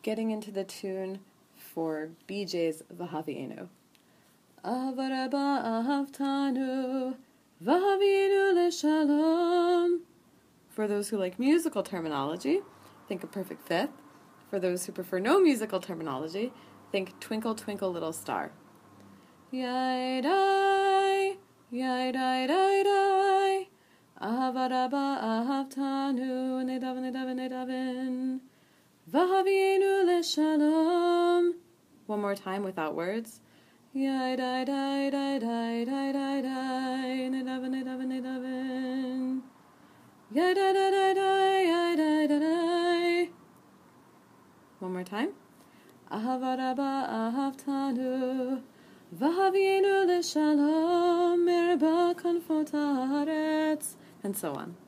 getting into the tune for BJ's V'Havienu. Ahava Rabba Ahavtanu V'Havienu L'Shalom. For those who like musical terminology, think a perfect fifth. For those who prefer no musical terminology, think Twinkle Twinkle Little Star. Yai-dai, yai-dai-dai-dai, Ahava Rabba Ahavtanu, Nedaven, Nedaven, Nedaven, V'Havienu L'Shalom. One more time without words. Yai-dai-dai-dai-dai-dai-dai-dai, Nedaven, Nedaven, Nedaven, Yai-dai-dai-dai-dai, yai-dai-dai-dai. One more time. Ahava Rabba Ahavtanu, V'Havienu L'Shalom, Merba Kanfot Haaretz, and so on.